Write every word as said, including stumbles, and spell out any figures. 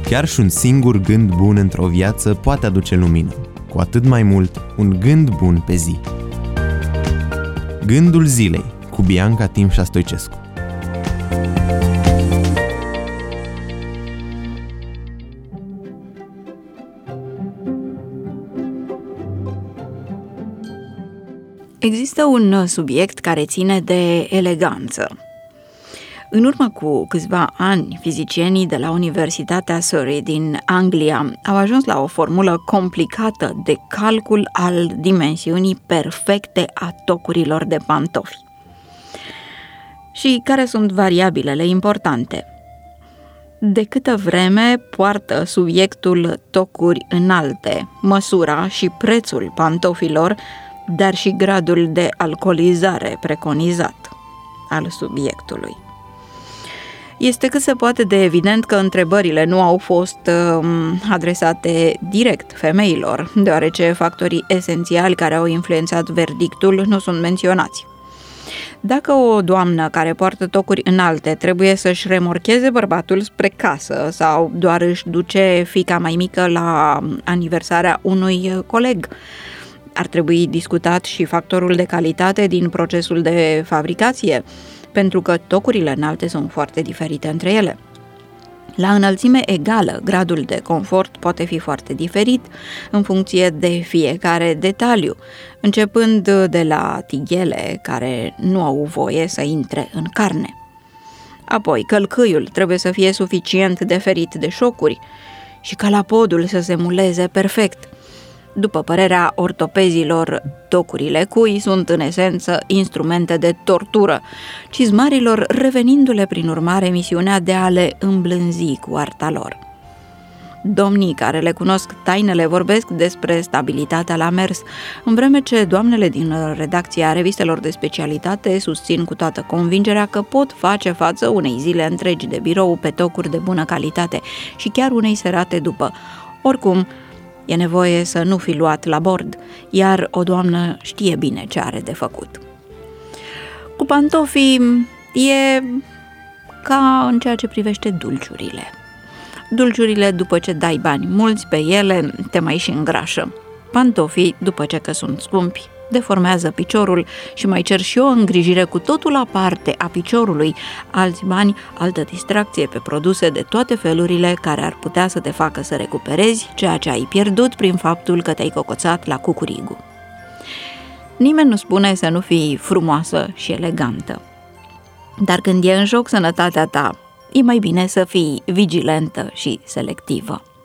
Chiar și un singur gând bun într-o viață poate aduce lumină, cu atât mai mult un gând bun pe zi. Gândul zilei cu Bianca Timșa Stoicescu. Există un subiect care ține de eleganță. În urmă cu câțiva ani, fizicienii de la Universitatea Surrey din Anglia au ajuns la o formulă complicată de calcul al dimensiunii perfecte a tocurilor de pantofi. Și care sunt variabilele importante? De câtă vreme poartă subiectul tocuri înalte, măsura și prețul pantofilor, dar și gradul de alcoolizare preconizat al subiectului. Este cât se poate de evident că întrebările nu au fost uh, adresate direct femeilor, deoarece factorii esențiali care au influențat verdictul nu sunt menționați. Dacă o doamnă care poartă tocuri înalte trebuie să-și remorcheze bărbatul spre casă sau doar își duce fiica mai mică la aniversarea unui coleg, ar trebui discutat și factorul de calitate din procesul de fabricație, pentru că tocurile înalte sunt foarte diferite între ele. La înălțime egală, gradul de confort poate fi foarte diferit în funcție de fiecare detaliu, începând de la tighele care nu au voie să intre în carne. Apoi, călcâiul trebuie să fie suficient de ferit de șocuri și calapodul să se muleze perfect. După părerea ortopezilor, tocurile cui sunt în esență instrumente de tortură, cizmarilor revenindu-le prin urmare misiunea de a le îmblânzi cu arta lor. Domnii care le cunosc tainele vorbesc despre stabilitatea la mers, în vreme ce doamnele din redacția revistelor de specialitate susțin cu toată convingerea că pot face față unei zile întregi de birou pe tocuri de bună calitate și chiar unei serate după. Oricum, e nevoie să nu fi luat la bord, iar o doamnă știe bine ce are de făcut. Cu pantofii e ca în ceea ce privește dulciurile. Dulciurile, după ce dai bani mulți pe ele, te mai și îngrașă. Pantofii, după ce că sunt scumpi, deformează piciorul și mai cer și o îngrijire cu totul aparte a piciorului, alți bani, altă distracție pe produse de toate felurile care ar putea să te facă să recuperezi ceea ce ai pierdut prin faptul că te-ai cocoțat la cucurigu. Nimeni nu spune să nu fii frumoasă și elegantă, dar când e în joc sănătatea ta, e mai bine să fii vigilentă și selectivă.